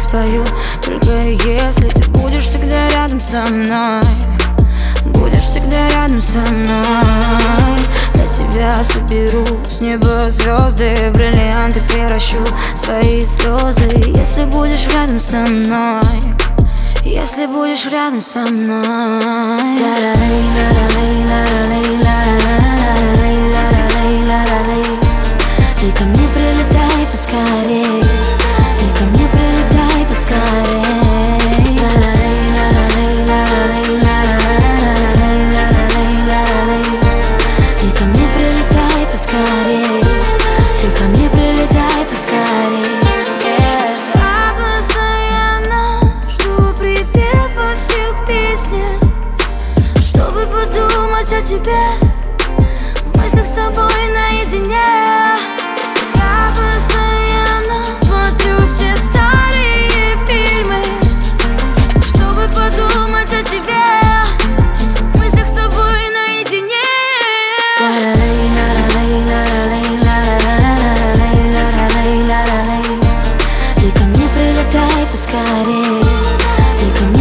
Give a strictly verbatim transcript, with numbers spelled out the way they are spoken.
спою. Только если ты будешь всегда рядом со мной, будешь всегда рядом со мной. Для тебя соберу с неба звезды, в бриллианты превращу свои слезы. Если будешь рядом со мной, если будешь рядом со мной. Ты ко мне прилетай поскорей, ты ко мне прилетай поскорей. Ты ко мне прилетай поскорей, ты ко мне прилетай поскорей. Я постоянно жду припев во всех песнях, чтобы подумать о тебе, в мыслях с тобой наедине. Я постоянно смотрю все старые фильмы, чтобы подумать о тебе, в мыслях с тобой наедине. Ты ко мне прилетай поскорей, ты ко мне